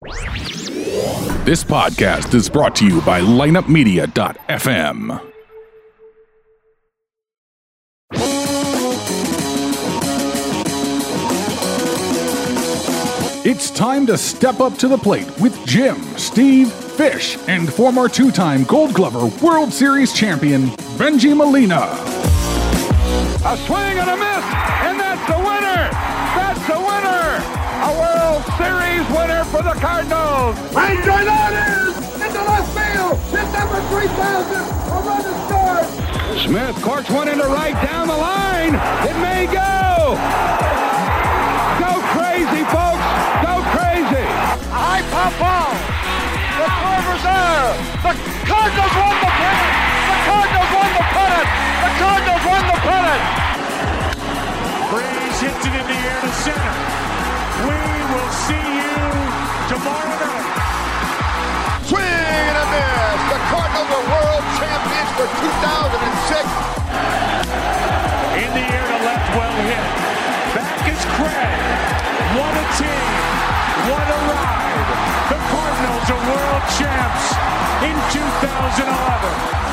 This podcast is brought to you by lineupmedia.fm. It's time to step up to the plate with Jim, Steve, Fish, and former two-time Gold Glover World Series champion, Benji Molina. A swing and a miss, and that's the winner! That's the winner! A World Series winner for the Cardinals! Right drive out is into left field! Hit number 3,000! A run is scored! Smith corks one into right down the line! It may go! Go crazy, folks! Go crazy! A high pop ball! The Corvers there! The Cardinals won the pennant! The Cardinals won the pennant! The Cardinals won the pennant! Breeze hits it in the air to center. We will see you tomorrow night. Swing and a miss! The Cardinals are world champions for 2006! In the air to left, well hit. Back is Craig. What a team. What a ride. The Cardinals are world champs in 2011.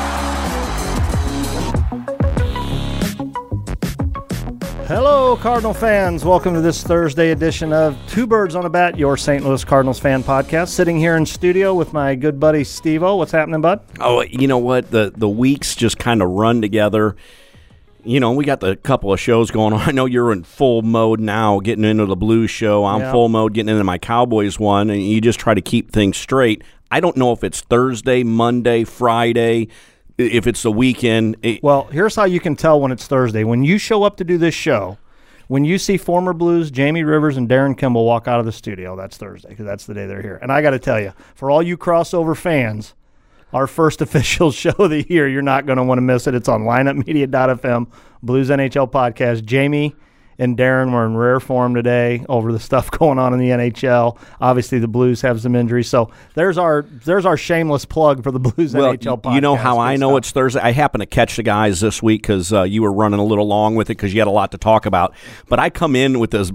Hello, Cardinal fans. Welcome to this Thursday edition of Two Birds on a Bat, your St. Louis Cardinals fan podcast. Sitting here in studio with my good buddy Steve-O. What's happening, bud? Oh, you know what? The weeks just kind of run together. You know, we got the couple of shows going on. I know you're in full mode now, getting into the Blues show. I'm full mode, getting into my Cowboys one, and you just try to keep things straight. I don't know if it's Thursday, Monday, Friday, if it's the weekend. Well, here's how you can tell when it's Thursday. When you show up to do this show, when you see former Blues, Jamie Rivers and Darren Kimball walk out of the studio, that's Thursday because that's the day they're here. And I got to tell you, for all you crossover fans, our first official show of the year, you're not going to want to miss it. It's on lineupmedia.fm, Blues NHL podcast. Jamie and Darren were in rare form today over the stuff going on in the NHL. Obviously, the Blues have some injuries. So there's our shameless plug for the Blues NHL podcast. You know how I know it's Thursday? I happen to catch the guys this week because you were running a little long with it because you had a lot to talk about. But I come in with this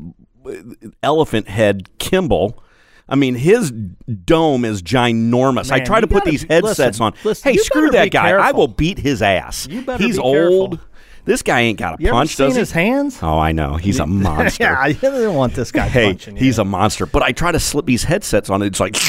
elephant head Kimball. I mean, his dome is ginormous. Man, I try to put these headsets on. Listen, hey, screw that guy. Careful. I will beat his ass. You better He's be old. careful. This guy ain't got a You punch, ever does seen he? his hands? Oh, I know. He's a monster. Yeah, I didn't want this guy punching you. He's a monster. But I try to slip these headsets on. It's like,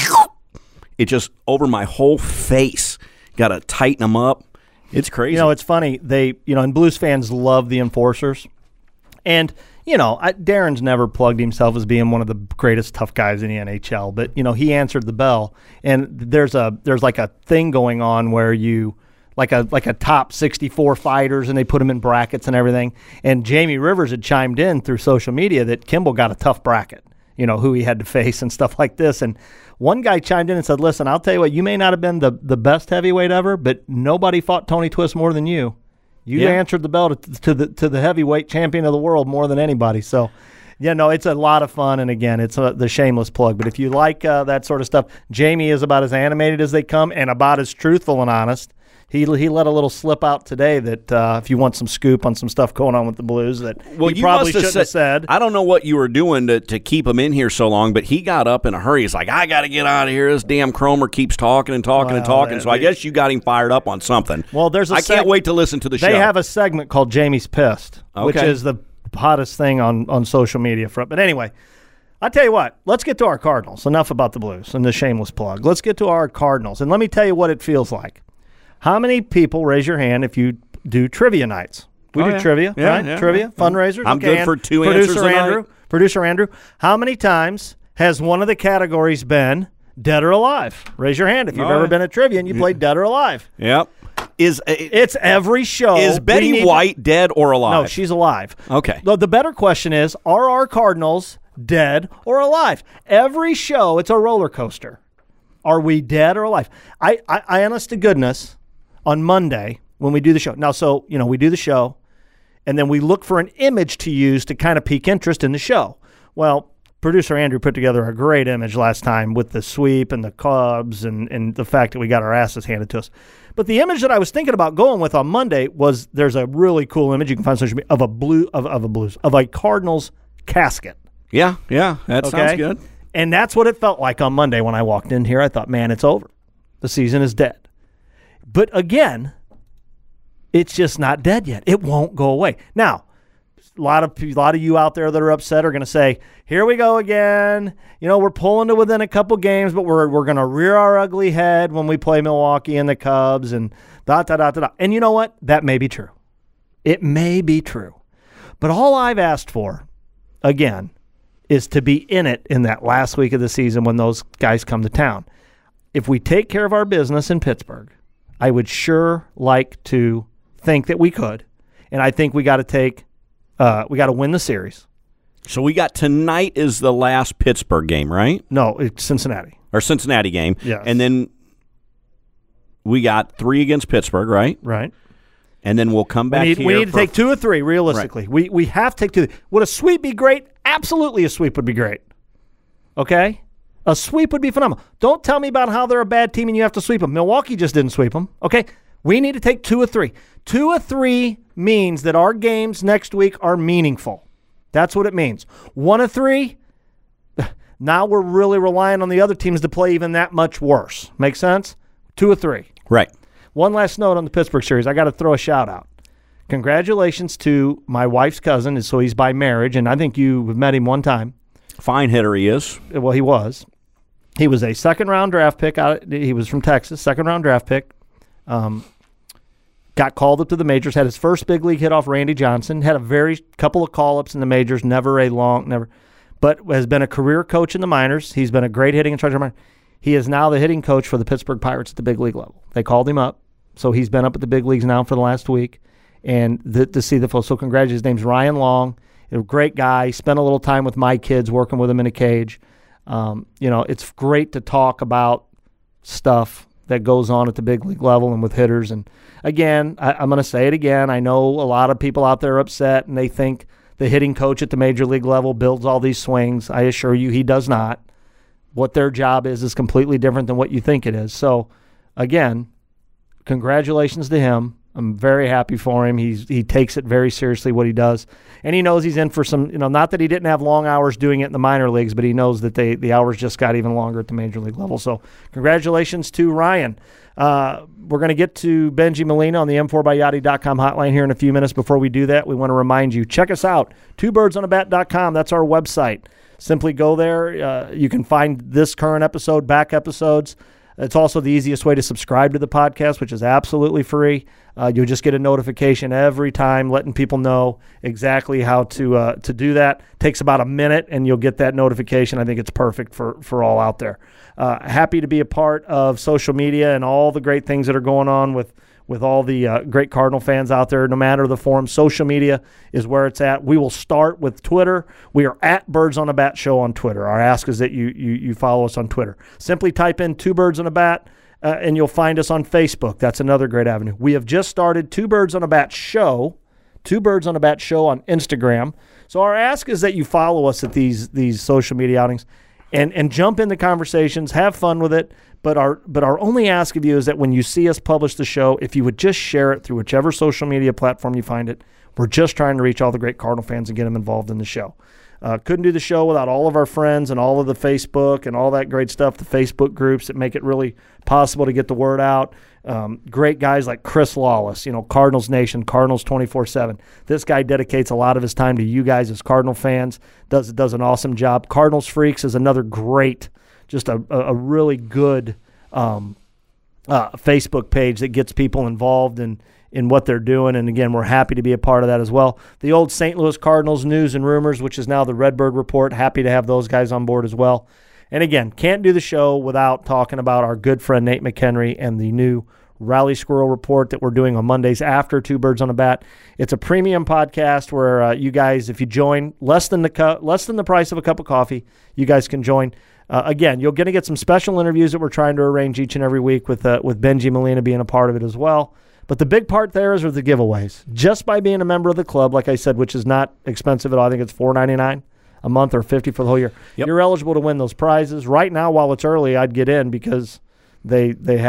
it just over my whole face. Got to tighten them up. It's crazy. You know, it's funny. And Blues fans love the enforcers. And, Darren's never plugged himself as being one of the greatest tough guys in the NHL. But, he answered the bell. And there's like a thing going on where you – like a top 64 fighters, and they put them in brackets and everything. And Jamie Rivers had chimed in through social media that Kimball got a tough bracket, who he had to face and stuff like this. And one guy chimed in and said, listen, I'll tell you what, you may not have been the best heavyweight ever, but nobody fought Tony Twist more than you. You answered the bell to the heavyweight champion of the world more than anybody. So, it's a lot of fun. And again, it's the shameless plug. But if you like that sort of stuff, Jamie is about as animated as they come and about as truthful and honest. He let a little slip out today that if you want some scoop on some stuff going on with the Blues that he probably shouldn't have said. I don't know what you were doing to keep him in here so long, but he got up in a hurry. He's like, I got to get out of here. This damn Cromer keeps talking and talking and talking. So I guess you got him fired up on something. Well, I can't wait to listen to the show. They have a segment called Jamie's Pissed, which is the hottest thing on social media. But anyway, I tell you what, let's get to our Cardinals. Enough about the Blues and the shameless plug. Let's get to our Cardinals. And let me tell you what it feels like. How many people raise your hand if you do trivia nights? We do trivia, right? Yeah, trivia, fundraisers. I'm good for two answers tonight. Producer Andrew, how many times has one of the categories been dead or alive? Raise your hand if you've ever been at trivia and you played dead or alive. Yep. It's every show. Is Betty White dead or alive? No, she's alive. Okay. The better question is, are our Cardinals dead or alive? Every show, it's a roller coaster. Are we dead or alive? I honest to goodness, on Monday when we do the show. Now, we do the show, and then we look for an image to use to kind of pique interest in the show. Well, producer Andrew put together a great image last time with the sweep and the Cubs and the fact that we got our asses handed to us. But the image that I was thinking about going with on Monday was there's a really cool image you can find on social media of a Cardinals casket. Yeah, that sounds good. And that's what it felt like on Monday when I walked in here. I thought, man, it's over. The season is dead. But again, it's just not dead yet. It won't go away. Now, a lot of you out there that are upset are going to say, here we go again. We're pulling to within a couple games, but we're going to rear our ugly head when we play Milwaukee and the Cubs and da-da-da-da-da. And you know what? That may be true. It may be true. But all I've asked for, again, is to be in it in that last week of the season when those guys come to town. If we take care of our business in Pittsburgh, I would sure like to think that we could. And I think we got to win the series. So we got tonight is the last Pittsburgh game, right? No, it's Cincinnati. Or Cincinnati game. Yes. And then we got 3 against Pittsburgh, right? Right. And then we'll come back here. We need to take 2 or 3, realistically. Right. We have to take 2. Would a sweep be great? Absolutely a sweep would be great. Okay? A sweep would be phenomenal. Don't tell me about how they're a bad team and you have to sweep them. Milwaukee just didn't sweep them. Okay? We need to take 2 or 3. 2 or 3 means that our games next week are meaningful. That's what it means. 1 or 3, now we're really relying on the other teams to play even that much worse. Make sense? 2 or 3. Right. One last note on the Pittsburgh series. I got to throw a shout out. Congratulations to my wife's cousin. So he's by marriage, and I think you've met him one time. Fine hitter he is. Well, he was. He was a second-round draft pick. He was from Texas, second-round draft pick. Got called up to the majors, had his first big league hit off Randy Johnson, had a couple of call-ups in the majors, but has been a career coach in the minors. He's been a great hitting instructor in the minors. He is now the hitting coach for the Pittsburgh Pirates at the big league level. They called him up, so he's been up at the big leagues now for the last week, and to see the full. So congratulations. His name's Ryan Long. A great guy. Spent a little time with my kids working with him in a cage. It's great to talk about stuff that goes on at the big league level and with hitters. And again, I'm going to say it again. I know a lot of people out there are upset and they think the hitting coach at the major league level builds all these swings. I assure you he does not. What their job is completely different than what you think it is. So again, congratulations to him. I'm very happy for him. He takes it very seriously what he does. And he knows he's in for some, not that he didn't have long hours doing it in the minor leagues, but he knows that the hours just got even longer at the major league level. So congratulations to Ryan. We're going to get to Benji Molina on the M4byYachty.com hotline here in a few minutes. Before we do that, we want to remind you, check us out, twobirdsonAbat.com. That's our website. Simply go there. You can find this current episode, back episodes. It's also the easiest way to subscribe to the podcast, which is absolutely free. You'll just get a notification every time letting people know exactly how to do that. Takes about a minute, and you'll get that notification. I think it's perfect for all out there. Happy to be a part of social media and all the great things that are going on with all the great Cardinal fans out there. No matter the form, social media is where it's at. We will start with Twitter. We are at Birds on a Bat Show on Twitter. Our ask is that you follow us on Twitter. Simply type in 2 Birds on a Bat, and you'll find us on Facebook. That's another great avenue. We have just started 2 Birds on a Bat Show, 2 Birds on a Bat Show on Instagram. So our ask is that you follow us at these social media outings and jump in the conversations, have fun with it. But our only ask of you is that when you see us publish the show, if you would just share it through whichever social media platform you find it. We're just trying to reach all the great Cardinal fans and get them involved in the show. Couldn't do the show without all of our friends and all of the Facebook and all that great stuff, the Facebook groups that make it really possible to get the word out. Great guys like Chris Lawless, Cardinals Nation, Cardinals 24/7. This guy dedicates a lot of his time to you guys as Cardinal fans, does an awesome job. Cardinals Freaks is another great, just a really good Facebook page that gets people involved in what they're doing. And again, we're happy to be a part of that as well. The old St. Louis Cardinals News and Rumors, which is now the Redbird Report, happy to have those guys on board as well. And again, can't do the show without talking about our good friend Nate McHenry and the new Rally Squirrel Report that we're doing on Mondays after 2 Birds on a Bat. It's a premium podcast where you guys, if you join less than the price of a cup of coffee, you guys can join. Again, you're going to get some special interviews that we're trying to arrange each and every week with Benji Molina being a part of it as well. But the big part there is with the giveaways. Just by being a member of the club, like I said, which is not expensive at all. I think it's $4.99 a month or $50 for the whole year. Yep. You're eligible to win those prizes. Right now, while it's early, I'd get in because they have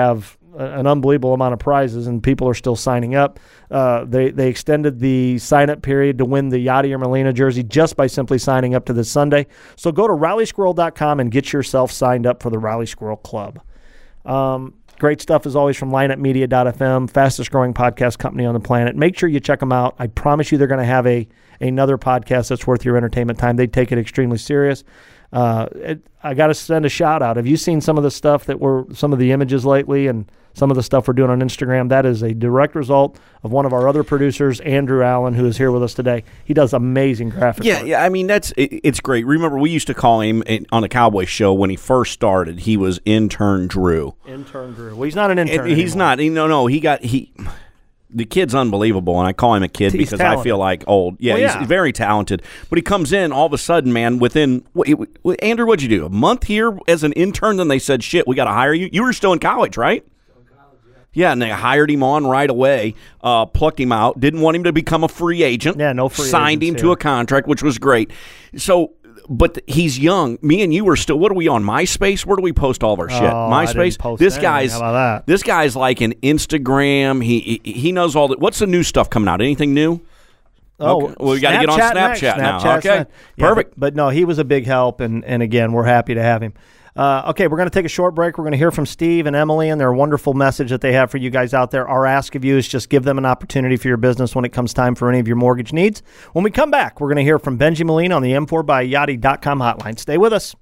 an unbelievable amount of prizes, and people are still signing up. They extended the sign-up period to win the Yadi or Molina jersey just by simply signing up to this Sunday. So go to RowleySquirrel.com and get yourself signed up for the Rowley Squirrel Club. Great stuff as always from lineupmedia.fm, fastest growing podcast company on the planet. Make sure you check them out. I promise you they're going to have another podcast that's worth your entertainment time. They take it extremely serious. I got to send a shout out. Have you seen some of the stuff some of the images lately and some of the stuff we're doing on Instagram? That is a direct result of one of our other producers, Andrew Allen, who is here with us today. He does amazing graphic work. Yeah. I mean, it's great. Remember, we used to call him on the Cowboy Show when he first started. He was Intern Drew. Intern Drew. Well, he's not an intern. He's anymore. not. The kid's unbelievable, and I call him a kid because talented. I feel like old. Yeah, well, he's very talented. But he comes in all of a sudden, man, within Andrew, what'd you do? A month here as an intern? Then they said, shit, we got to hire you. You were still in college, right? Yeah, and they hired him on right away, plucked him out, didn't want him to become a free agent. Yeah, no free signed agents, him to a contract, which was great. So, but he's young. Me and you were still. What are we on MySpace? Where do we post all of our shit? MySpace. I didn't post this anything. guy's. How about that? This guy's like an Instagram. He knows all the. What's the new stuff coming out? Anything new? Oh, okay. Well, we got to get on Snapchat now. Okay, perfect. But no, he was a big help, and again, we're happy to have him. Okay, we're going to take a short break. We're going to hear from Steve and Emily and their wonderful message that they have for you guys out there. Our ask of you is just give them an opportunity for your business when it comes time for any of your mortgage needs. When we come back, we're going to hear from Benji Molina on the M4byYachty.com hotline. Stay with us.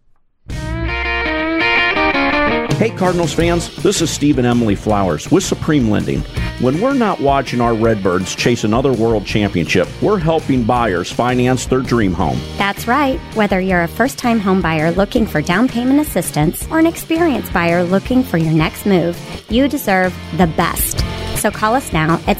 Hey, Cardinals fans, this is Steve and Emily Flowers with Supreme Lending. When we're not watching our Redbirds chase another world championship, we're helping buyers finance their dream home. That's right. Whether you're a first-time home buyer looking for down payment assistance or an experienced buyer looking for your next move, you deserve the best. So call us now at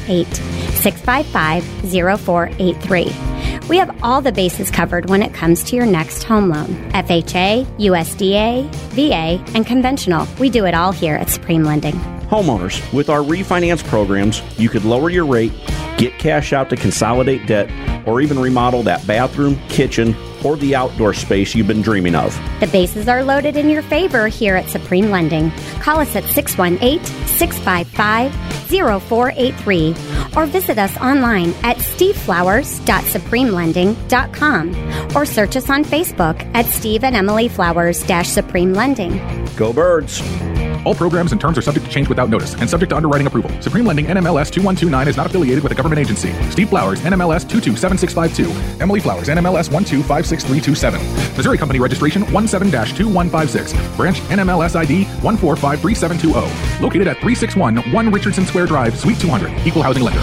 618-655-0483. We have all the bases covered when it comes to your next home loan. FHA, USDA, VA, and conventional. We do it all here at Supreme Lending. Homeowners, with our refinance programs, you could lower your rate, get cash out to consolidate debt, or even remodel that bathroom, kitchen, or the outdoor space you've been dreaming of. The bases are loaded in your favor here at Supreme Lending. Call us at 618-655-0483 or visit us online at steveflowers.supremelending.com or search us on Facebook at Steve and Emily Flowers-Supreme Lending. Go Birds! All programs and terms are subject to change without notice and subject to underwriting approval. Supreme Lending NMLS 2129 is not affiliated with a government agency. Steve Flowers NMLS 227652. Emily Flowers NMLS 1256327. Missouri Company Registration 17-2156. Branch NMLS ID 1453720. Located at 361 1 Richardson Square Drive, Suite 200. Equal housing lender.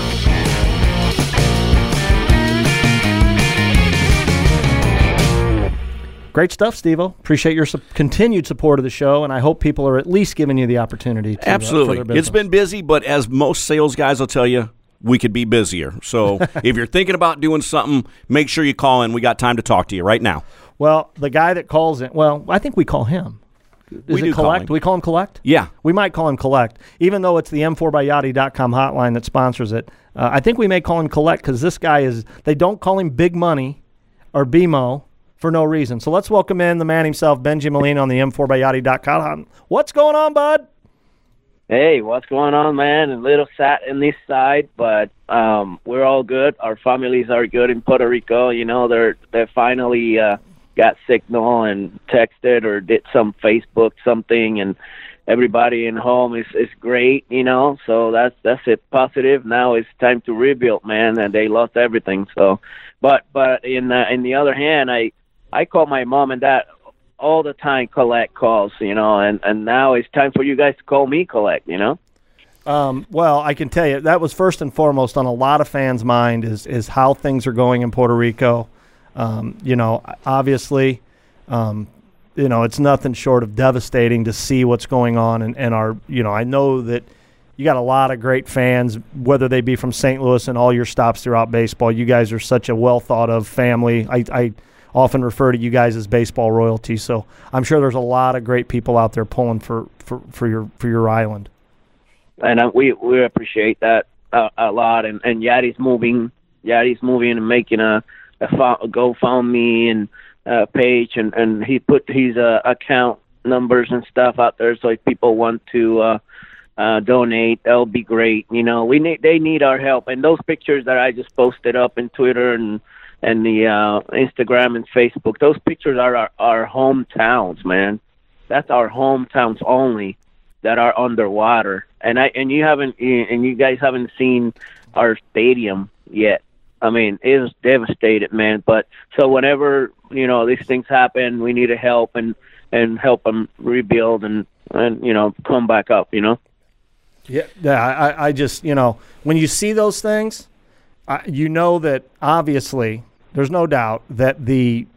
Great stuff, Steve-O. Appreciate your continued support of the show, and I hope people are at least giving you the opportunity to Absolutely. for their business. It's been busy, but as most sales guys will tell you, we could be busier. So if you're thinking about doing something, make sure you call in. We got time to talk to you right now. Well, the guy that calls in, I think we call him. Is it Collect? Do we call him Collect? Yeah. We might call him Collect, even though it's the M4byYachty.com hotline that sponsors it. I think we may call him Collect because this guy they don't call him Big Money or BMO for no reason. So let's welcome in the man himself, Benji Molina on the M4byYachty.com. What's going on, bud? Hey, what's going on, man? A little sad in this side, but we're all good. Our families are good in Puerto Rico. You know, they finally got signal and texted or did some Facebook something, and everybody in home is great. You know, so that's it. Positive. Now it's time to rebuild, man. And they lost everything. So, but in the other hand, I call my mom and dad all the time, collect calls, you know, and now it's time for you guys to call me collect, you know? Well, I can tell you that was first and foremost on a lot of fans' mind is how things are going in Puerto Rico. You know, obviously, you know, it's nothing short of devastating to see what's going on. And our, you know, I know that you got a lot of great fans, whether they be from St. Louis and all your stops throughout baseball. You guys are such a well thought of family. I often refer to you guys as baseball royalty. So I'm sure there's a lot of great people out there pulling for your island. And we appreciate that a lot. And Yachty's moving and making a GoFundMe and page, and he put his account numbers and stuff out there. So if people want to donate, that'll be great. You know, they need our help. And those pictures that I just posted up in Twitter and the Instagram and Facebook, those pictures are our hometowns, man. That's our hometowns only that are underwater. And you guys haven't seen our stadium yet. I mean, it was devastated, man. But so whenever, you know, these things happen, we need to help and help them rebuild and you know, come back up, you know? Yeah. I just, you know, when you see those things, you know that obviously there's no doubt that the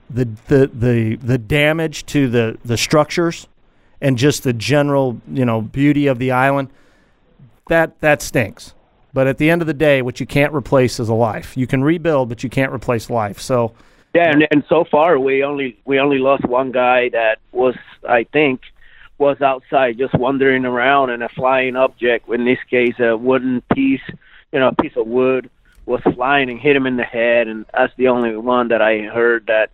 damage to the structures and just the general, you know, beauty of the island, that stinks. But at the end of the day, what you can't replace is a life. You can rebuild, but you can't replace life. So yeah, and so far we only lost one guy that was, I think, was outside just wandering around, and a flying object, in this case a wooden piece, you know, a piece of wood was flying and hit him in the head, and that's the only one that I heard that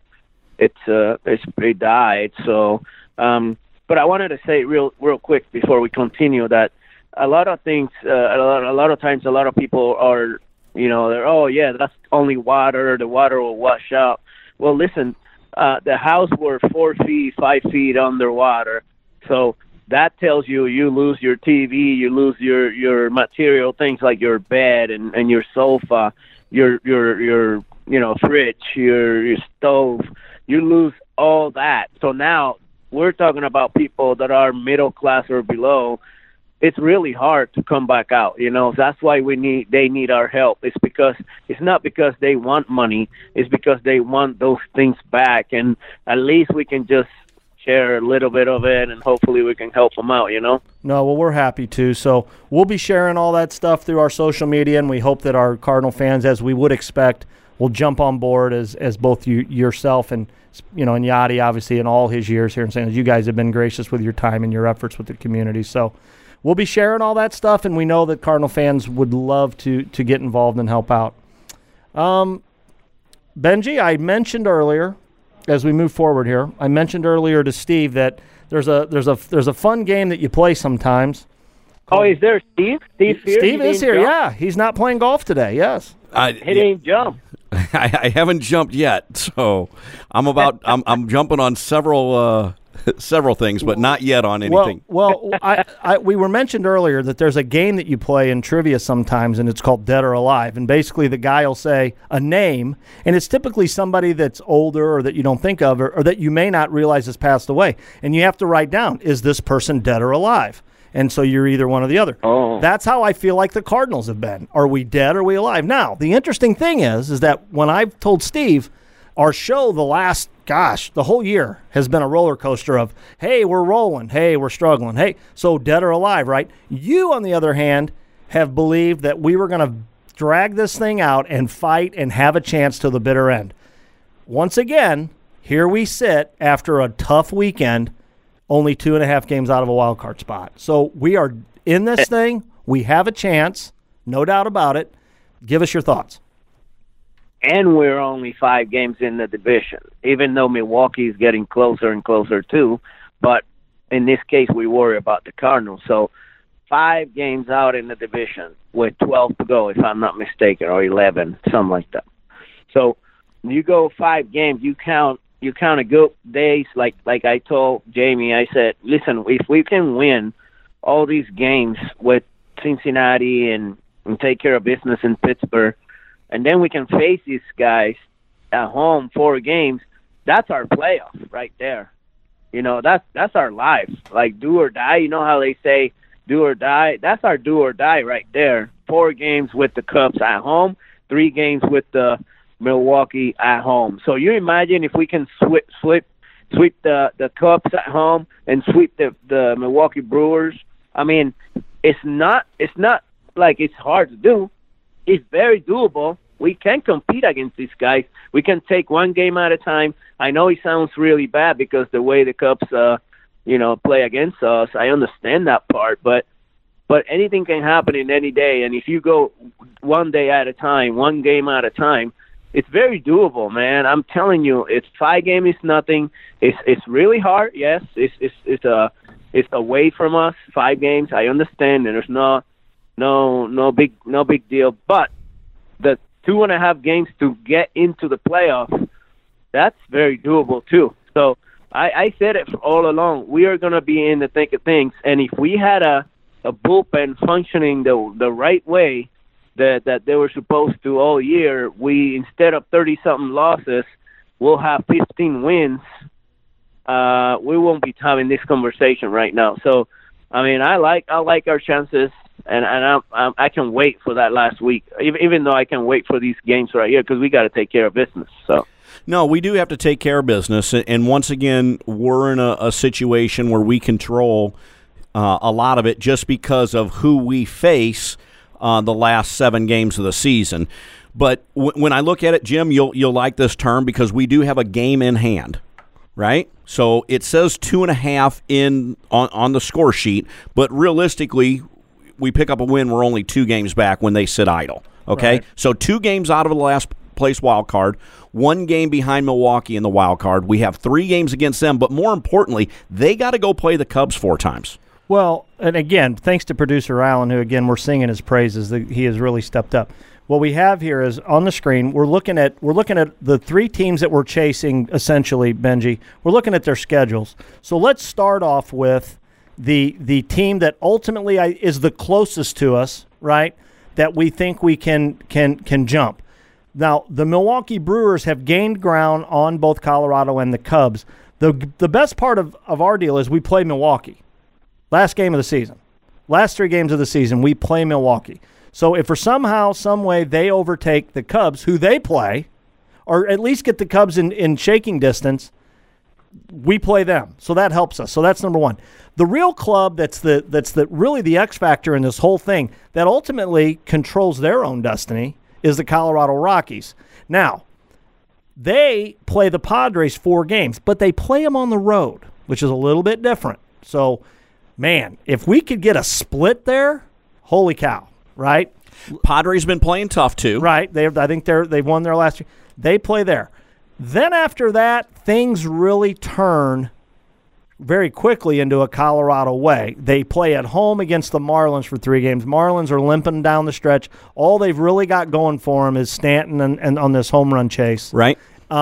it died. So, but I wanted to say real quick before we continue that a lot of things, a lot of times, a lot of people are, you know, they're, oh yeah, that's only water. The water will wash out. Well, listen, the house were 4 feet, 5 feet underwater. So that tells you lose your TV, you lose your material things like your bed and your sofa, your you know, fridge, your stove. You lose all that. So now we're talking about people that are middle class or below. It's really hard to come back out, you know. That's why they need our help. It's not because they want money, it's because they want those things back, and at least we can just share a little bit of it, and hopefully we can help them out, you know? No, well, we're happy to. So we'll be sharing all that stuff through our social media, and we hope that our Cardinal fans, as we would expect, will jump on board as both yourself and, you know, and Yachty, obviously, in all his years here in St. Louis. You guys have been gracious with your time and your efforts with the community. So we'll be sharing all that stuff, and we know that Cardinal fans would love to get involved and help out. Benji, I mentioned earlier, as we move forward here, I mentioned earlier to Steve that there's a fun game that you play sometimes. Oh, is there Steve? Steve is here, yeah. He's not playing golf today, yes. He didn't jump. I haven't jumped yet, so I'm jumping on several things, but not yet on anything. Well, we were mentioned earlier that there's a game that you play in trivia sometimes, and it's called Dead or Alive. And basically the guy will say a name, and it's typically somebody that's older or that you don't think of or that you may not realize has passed away. And you have to write down, is this person dead or alive? And so you're either one or the other. Oh. That's how I feel like the Cardinals have been. Are we dead or are we alive? Now, the interesting thing is that when I've told Steve, our show the whole year has been a roller coaster of, hey, we're rolling, hey, we're struggling, hey, so dead or alive, right? You, on the other hand, have believed that we were going to drag this thing out and fight and have a chance to the bitter end. Once again, here we sit after a tough weekend, only 2.5 games out of a wild card spot. So we are in this thing. We have a chance, no doubt about it. Give us your thoughts. And we're only 5 games in the division, even though Milwaukee is getting closer and closer too. But in this case, we worry about the Cardinals. So 5 games out in the division with 12 to go, if I'm not mistaken, or 11, something like that. So you go 5 games, you count a good days. Like I told Jamie, I said, listen, if we can win all these games with Cincinnati and take care of business in Pittsburgh, and then we can face these guys at home 4 games, that's our playoff right there. You know, that's our life. Like do or die. You know how they say do or die? That's our do or die right there. 4 games with the Cubs at home, 3 games with the Milwaukee at home. So you imagine if we can sweep the Cubs at home and sweep the Milwaukee Brewers. I mean, it's not like it's hard to do. It's very doable. We can compete against these guys. We can take 1 game at a time. I know it sounds really bad because the way the Cubs, play against us. I understand that part, but anything can happen in any day. And if you go 1 day at a time, 1 game at a time, it's very doable, man. I'm telling you, it's 5 games is nothing. It's really hard. Yes, it's It's away from us, 5 games. I understand, and there's no big deal. But the 2.5 games to get into the playoffs, that's very doable too. So I said it all along. We are going to be in the thick of things, and if we had a bullpen functioning the right way that they were supposed to all year, we, instead of 30-something losses, we'll have 15 wins. We won't be having this conversation right now. So, I mean, I like our chances, and I can wait for that last week, even though I can wait for these games right here because we got to take care of business. So. No, we do have to take care of business, and once again, we're in a situation where we control a lot of it just because of who we face the last 7 games of the season. But when I look at it, Jim, you'll like this term because we do have a game in hand, right? So it says 2.5 on the score sheet, but realistically, we pick up a win. We're only 2 games back when they sit idle. Okay, right. So 2 games out of the last place wild card, 1 game behind Milwaukee in the wild card. We have 3 games against them, but more importantly, they got to go play the Cubs 4 times. Well, and again, thanks to producer Alan, who again we're singing his praises. He has really stepped up. What we have here is on the screen. We're looking at the 3 teams that we're chasing. Essentially, Benji, we're looking at their schedules. So let's start off with the team that ultimately is the closest to us, right? That we think we can jump. Now, the Milwaukee Brewers have gained ground on both Colorado and the Cubs. The best part of our deal is we play Milwaukee. Last game of the season. Last 3 games of the season, we play Milwaukee. So if for somehow, some way they overtake the Cubs, who they play, or at least get the Cubs in shaking distance, we play them. So that helps us. So that's number 1. The real club that's really the X factor in this whole thing that ultimately controls their own destiny is the Colorado Rockies. Now, they play the Padres 4 games, but they play them on the road, which is a little bit different. So, man, if we could get a split there, holy cow, right? Padres been playing tough too. Right. I think they've won their last 3. They play there. Then after that, things really turn very quickly into a Colorado way. They play at home against the Marlins for 3 games. Marlins are limping down the stretch. All they've really got going for them is Stanton and on this home run chase. Right.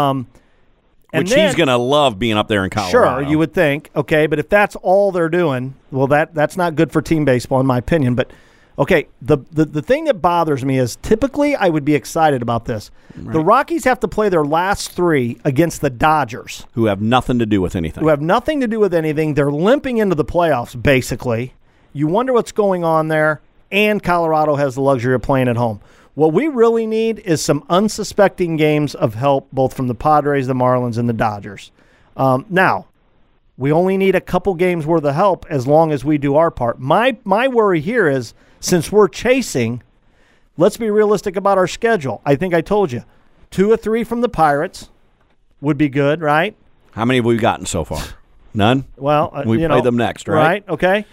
Which he's going to love being up there in Colorado. Sure, you would think. Okay, but if that's all they're doing, well, that's not good for team baseball in my opinion. But, okay, the thing that bothers me is typically I would be excited about this. Right. The Rockies have to play their last 3 against the Dodgers. Who have nothing to do with anything. They're limping into the playoffs, basically. You wonder what's going on there, and Colorado has the luxury of playing at home. What we really need is some unsuspecting games of help, both from the Padres, the Marlins, and the Dodgers. Now, we only need a couple games worth of help as long as we do our part. My worry here is, since we're chasing, let's be realistic about our schedule. I think I told you, 2 or 3 from the Pirates would be good, right? How many have we gotten so far? None? Well, we play them next, right? Right, okay.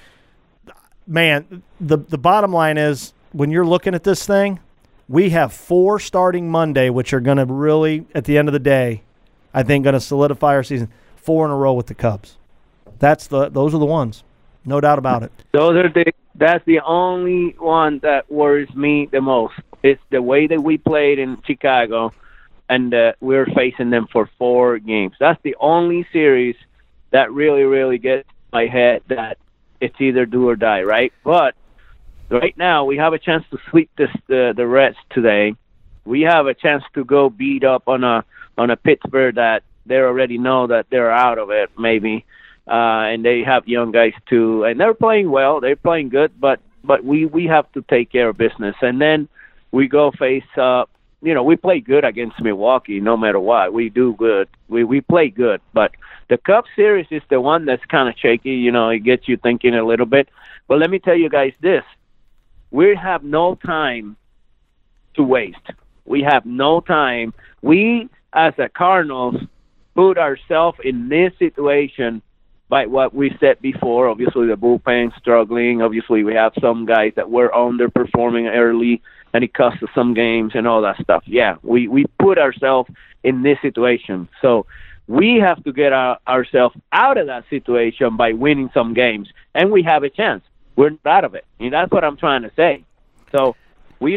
Man, the bottom line is, when you're looking at this thing, we have 4 starting Monday, which are going to really, at the end of the day, I think going to solidify our season. 4 in a row with the Cubs. Those are the ones. No doubt about it. That's the only one that worries me the most. It's the way that we played in Chicago, and we're facing them for 4 games. That's the only series that really, really gets my head that it's either do or die, right? But right now, we have a chance to sweep the Reds today. We have a chance to go beat up on a Pittsburgh that they already know that they're out of it, maybe. And they have young guys too, and they're playing well. They're playing good, but we have to take care of business. And then we go face up. We play good against Milwaukee, no matter what. We do good. We play good, but the Cubs series is the one that's kind of shaky. It gets you thinking a little bit. But let me tell you guys this: we have no time to waste. We have no time. We, as the Cardinals, put ourselves in this situation by what we said before. Obviously, the bullpen struggling. Obviously, we have some guys that were underperforming early, and it cost us some games and all that stuff. Yeah, we put ourselves in this situation. So We have to get ourselves out of that situation by winning some games, and we have a chance. We're not out of it. That's what I'm trying to say. So we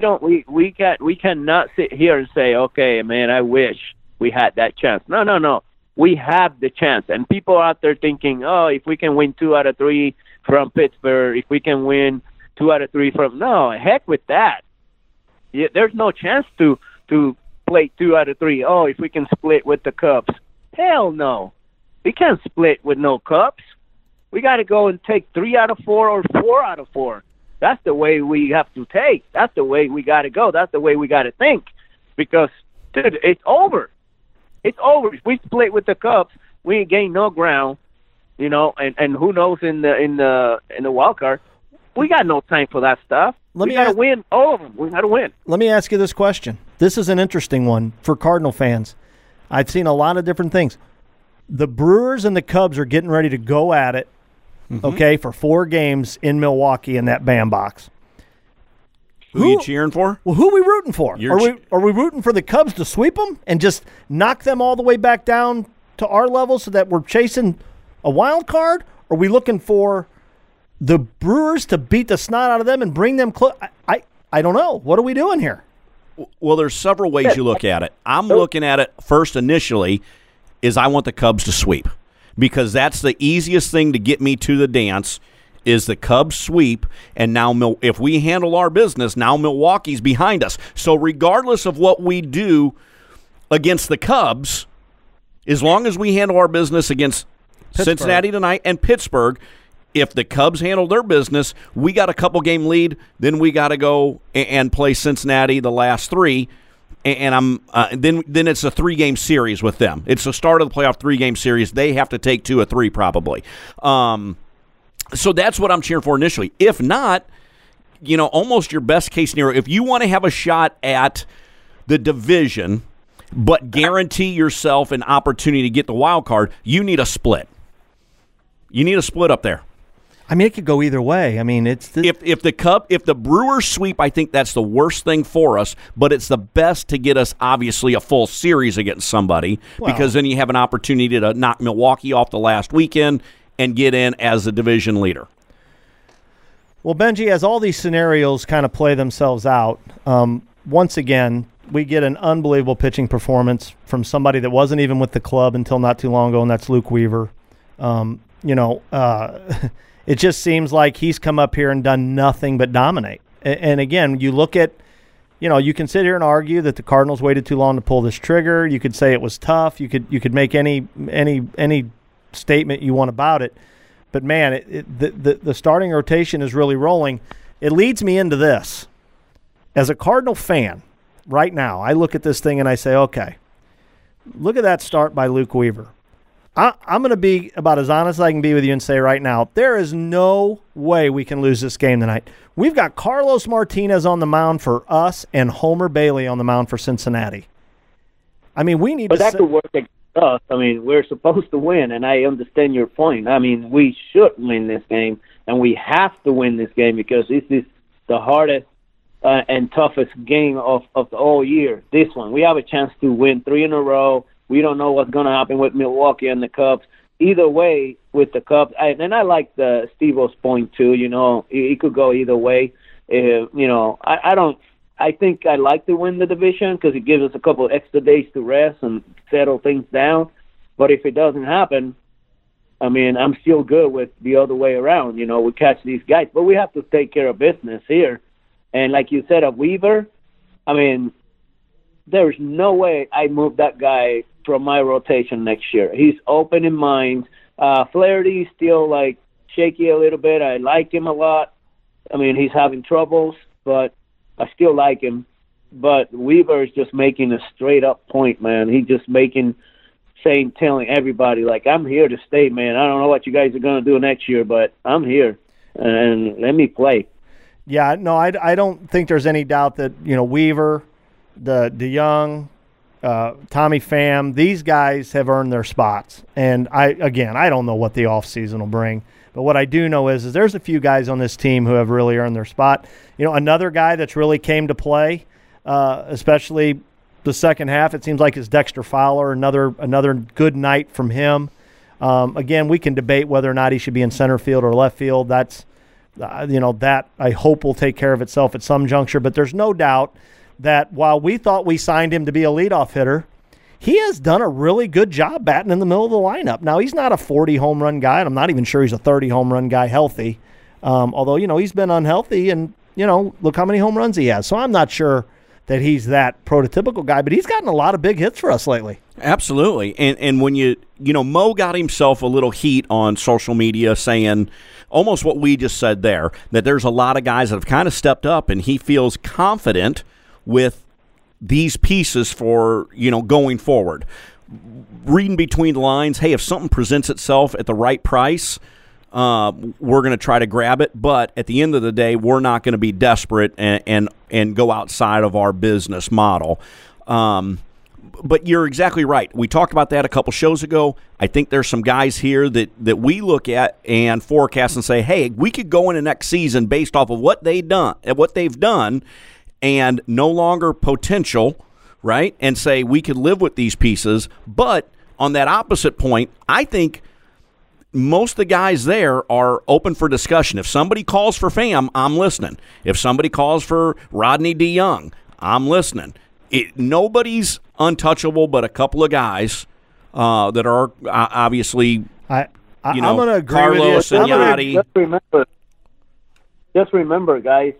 cannot sit here and say, okay, man, I wish we had that chance. No. We have the chance. And people out there thinking, oh, if we can win 2 out of 3 from Pittsburgh, if we can win 2 out of 3 from – no, heck with that. There's no chance to play 2 out of 3. Oh, if we can split with the Cubs. Hell no. We can't split with no Cubs. We got to go and take 3 out of 4 or 4 out of 4. That's the way we have to take. That's the way we got to go. That's the way we got to think. Because, dude, it's over. It's over. If we split with the Cubs, we ain't gain no ground, and who knows in the wild card. We got no time for that stuff. We got to win all of them. We got to win. Let me ask you this question. This is an interesting one for Cardinal fans. I've seen a lot of different things. The Brewers and the Cubs are getting ready to go at it, okay, for 4 games in Milwaukee in that bandbox. Who are you cheering for? Well, who are we rooting for? Are we rooting for the Cubs to sweep them and just knock them all the way back down to our level so that we're chasing a wild card? Or are we looking for the Brewers to beat the snot out of them and bring them close? I don't know. What are we doing here? Well, there's several ways you look at it. I'm looking at it first initially is I want the Cubs to sweep because that's the easiest thing to get me to the dance is the Cubs sweep, and now if we handle our business, now Milwaukee's behind us. So regardless of what we do against the Cubs, as long as we handle our business against Cincinnati tonight and Pittsburgh, if the Cubs handle their business, we got a couple-game lead, then we got to go and play Cincinnati the last 3, and then it's a 3-game series with them. It's the start of the playoff 3-game series. They have to take 2 or 3 probably. So that's what I'm cheering for initially. If not, almost your best-case scenario, if you want to have a shot at the division but guarantee yourself an opportunity to get the wild card, you need a split. You need a split up there. I mean, it could go either way. I mean, it's if the Brewers sweep, I think that's the worst thing for us, but it's the best to get us obviously a full series against somebody because then you have an opportunity to knock Milwaukee off the last weekend and get in as a division leader. Well, Benji, as all these scenarios kind of play themselves out, once again, we get an unbelievable pitching performance from somebody that wasn't even with the club until not too long ago, and that's Luke Weaver. It just seems like he's come up here and done nothing but dominate. And again, you look at, you can sit here and argue that the Cardinals waited too long to pull this trigger. You could say it was tough. You could make any statement you want about it. But, man, the starting rotation is really rolling. It leads me into this. As a Cardinal fan, right now, I look at this thing and I say, okay, look at that start by Luke Weaver. I'm going to be about as honest as I can be with you and say right now, there is no way we can lose this game tonight. We've got Carlos Martinez on the mound for us and Homer Bailey on the mound for Cincinnati. I mean, we need to... But that could work against us. I mean, we're supposed to win, and I understand your point. I mean, we should win this game, and we have to win this game because this is the hardest and toughest game of the whole year, this one. We have a chance to win 3 in a row. We don't know what's going to happen with Milwaukee and the Cubs. Either way, with the Cubs, and I like the Steve-O's point too. It could go either way. I think I like to win the division because it gives us a couple of extra days to rest and settle things down. But if it doesn't happen, I mean, I'm still good with the other way around. We catch these guys, but we have to take care of business here. And like you said, of Weaver, I mean, there's no way I move that guy from my rotation next year. He's open in mind. Flaherty's still shaky a little bit. I like him a lot. I mean, he's having troubles, but I still like him. But Weaver is just making a straight up point, man. He's just telling everybody, I'm here to stay, man. I don't know what you guys are going to do next year, but I'm here, and let me play. Yeah, no, I don't think there's any doubt that, Weaver, the DeYoung, Tommy Pham, these guys have earned their spots. And I don't know what the offseason will bring. But what I do know is there's a few guys on this team who have really earned their spot. Another guy that's really came to play, especially the second half, it seems like it's Dexter Fowler, another good night from him. Again, we can debate whether or not he should be in center field or left field. That's, that I hope will take care of itself at some juncture. But there's no doubt that while we thought we signed him to be a leadoff hitter, he has done a really good job batting in the middle of the lineup. Now, he's not a 40 home run guy, and I'm not even sure he's a 30 home run guy healthy. Although, he's been unhealthy, and, look how many home runs he has. So I'm not sure that he's that prototypical guy, but he's gotten a lot of big hits for us lately. Absolutely. And when Mo got himself a little heat on social media saying almost what we just said there, that there's a lot of guys that have kind of stepped up, and he feels confident with these pieces for, going forward. Reading between the lines, hey, if something presents itself at the right price, we're going to try to grab it. But at the end of the day, we're not going to be desperate and go outside of our business model. But you're exactly right. We talked about that a couple shows ago. I think there's some guys here that we look at and forecast and say, hey, we could go into next season based off of what they've done, and no longer potential, right? And say we could live with these pieces. But on that opposite point, I think most of the guys there are open for discussion. If somebody calls for Pham, I'm listening. If somebody calls for Rodney DeYoung, I'm listening. Nobody's untouchable but a couple of guys that are obviously, I'm going to agree Carlos with you. and Yachty. Just remember, guys,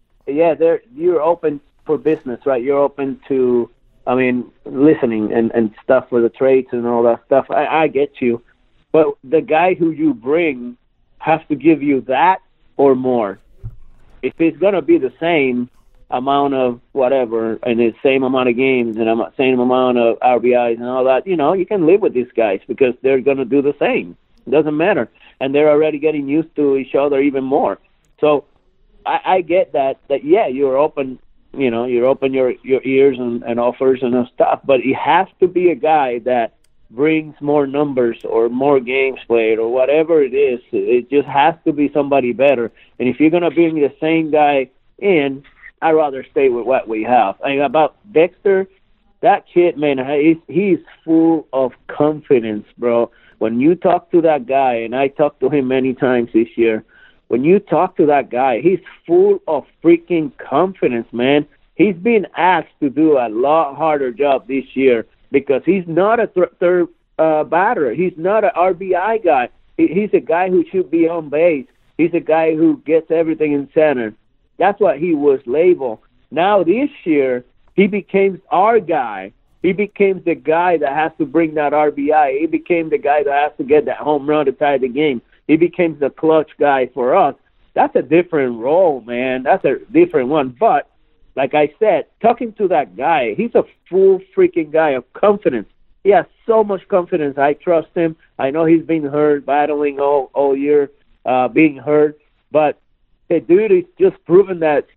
you're open for business, right? You're open to, listening and stuff for the trades and all that stuff. I get you. But the guy who you bring has to give you that or more. If it's going to be the same amount of whatever and the same amount of games and the same amount of RBIs and all that, you can live with these guys because they're going to do the same. It doesn't matter. And they're already getting used to each other even more. So I get that you're open, you're open your ears and offers and stuff, but it has to be a guy that brings more numbers or more games played or whatever it is. It just has to be somebody better. And if you're going to bring the same guy in, I'd rather stay with what we have. About Dexter, that kid, man, he's full of confidence, bro. When you talk to that guy, and I talked to him many times this year, when you talk to that guy, he's full of freaking confidence, man. He's been asked to do a lot harder job this year because he's not a third batter. He's not an RBI guy. He's a guy who should be on base. He's a guy who gets everything in center. That's what he was labeled. Now this year, he became our guy. He became the guy that has to bring that RBI. He became the guy that has to get that home run to tie the game. He became the clutch guy for us. That's a different role, man. That's a different one. But like I said, talking to that guy, he's a full freaking guy of confidence. He has so much confidence. I trust him. I know he's been hurt, battling all year, being hurt. But the dude is just proven that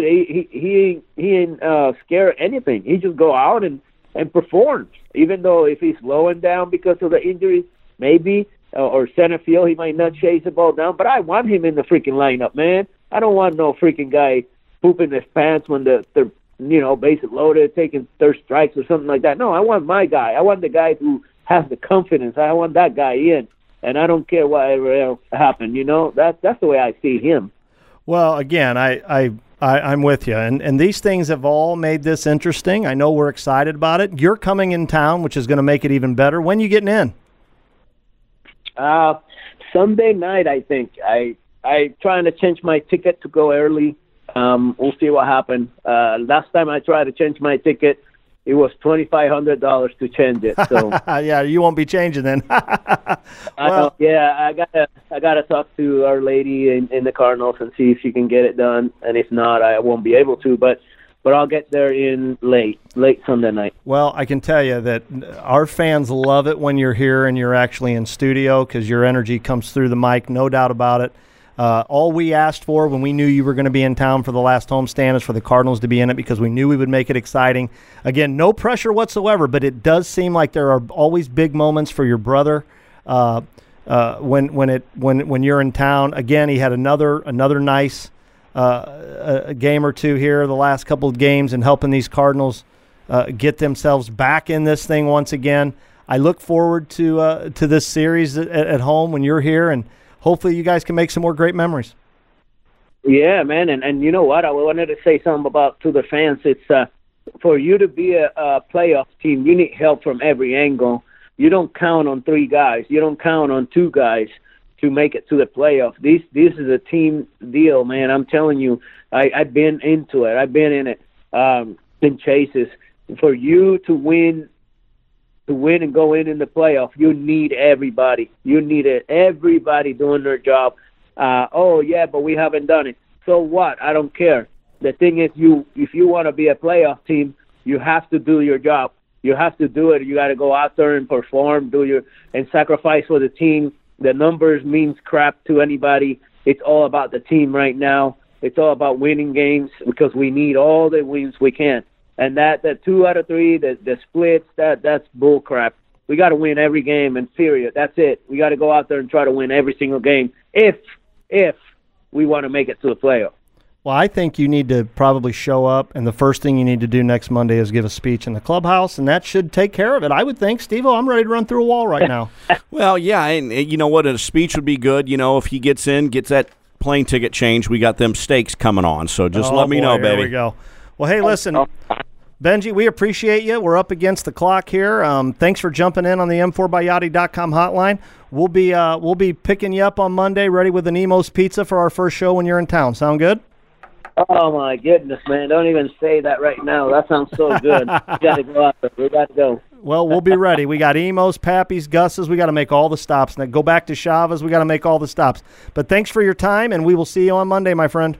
he ain't scared of anything. He just go out and performs. Even though if he's slowing down because of the injuries, maybe, or center field, he might not chase the ball down. But I want him in the freaking lineup, man. I don't want no freaking guy pooping his pants when they're bases loaded, taking third strikes or something like that. No, I want my guy. I want the guy who has the confidence. I want that guy in, and I don't care whatever else happened. That's the way I see him. Well, again, I'm with you, and these things have all made this interesting. I know we're excited about it. You're coming in town, which is going to make it even better. When are you getting in? Sunday night, I think. I trying to change my ticket to go early. We'll see what happens. Last time I tried to change my ticket, it was $2,500 to change it. So yeah, you won't be changing then. Well, I gotta talk to our lady in the Cardinals and see if she can get it done. And if not, I won't be able to. But I'll get there in late Sunday night. Well, I can tell you that our fans love it when you're here and you're actually in studio because your energy comes through the mic, no doubt about it. All we asked for when we knew you were going to be in town for the last homestand is for the Cardinals to be in it because we knew we would make it exciting. Again, no pressure whatsoever, but it does seem like there are always big moments for your brother when you're in town. Again, he had another nice a game or two here the last couple of games and helping these Cardinals get themselves back in this thing once again. I look forward to this series at home when you're here, and hopefully you guys can make some more great memories. Yeah, man, and you know what? I wanted to say something to the fans. It's for you to be a playoff team, you need help from every angle. You don't count on 3 guys. You don't count on 2 guys to make it to the playoff. This is a team deal, man. I'm telling you, I've been into it. I've been in it in chases. For you to win and go in the playoff, you need everybody. You need everybody doing their job. But we haven't done it. So what? I don't care. The thing is, if you want to be a playoff team, you have to do your job. You have to do it. You got to go out there and perform, and sacrifice for the team. The numbers means crap to anybody. It's all about the team right now. It's all about winning games because we need all the wins we can. And that 2 out of 3, the splits, that's bull crap. We got to win every game, and period. That's it. We got to go out there and try to win every single game if we want to make it to the playoff. Well, I think you need to probably show up, and the first thing you need to do next Monday is give a speech in the clubhouse, and that should take care of it, I would think. Steve-O, I'm ready to run through a wall right now. Well, yeah, and you know what? A speech would be good. You know, if he gets that plane ticket changed, we got them steaks coming on, so just let me know, baby. There we go. Well, hey, listen, Benji, we appreciate you. We're up against the clock here. Thanks for jumping in on the M4byYachty.com hotline. We'll be picking you up on Monday, ready with an Emo's Pizza for our first show when you're in town. Sound good? Oh, my goodness, man. Don't even say that right now. That sounds so good. We got to go out there. We got to go. Well, we'll be ready. We got Emo's, Pappy's, Gus's. We got to make all the stops. Now go back to Chavez. We got to make all the stops. But thanks for your time, and we will see you on Monday, my friend.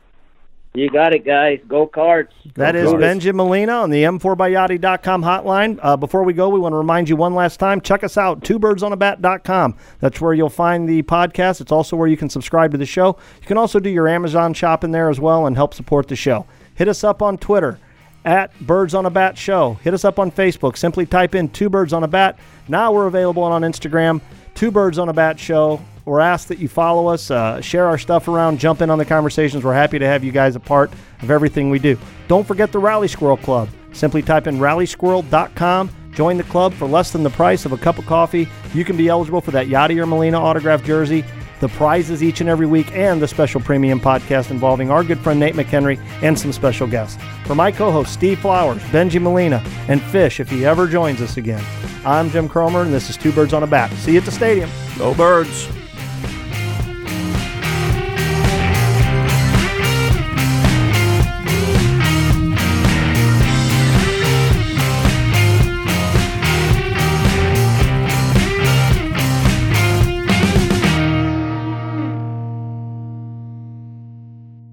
You got it, guys. Go Cards. That is Benji Molina on the M4byYachty.com hotline. Before we go, we want to remind you one last time, check us out, twobirdsonAbat.com. That's where you'll find the podcast. It's also where you can subscribe to the show. You can also do your Amazon shopping there as well and help support the show. Hit us up on Twitter, @BirdsOnABat Show. Hit us up on Facebook. Simply type in 2 Birds on a Bat. Now we're available on Instagram, 2 Birds on a Bat Show. We're asked that you follow us, share our stuff around, jump in on the conversations. We're happy to have you guys a part of everything we do. Don't forget the Rally Squirrel Club. Simply type in rallysquirrel.com. Join the club for less than the price of a cup of coffee. You can be eligible for that Yachty or Molina autographed jersey, the prizes each and every week, and the special premium podcast involving our good friend Nate McHenry and some special guests. For my co-hosts Steve Flowers, Benji Molina, and Fish, if he ever joins us again, I'm Jim Cromer, and this is 2 Birds on a Bat. See you at the stadium. Go Birds.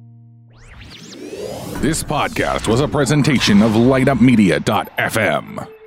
This podcast was a presentation of LightUpMedia.fm.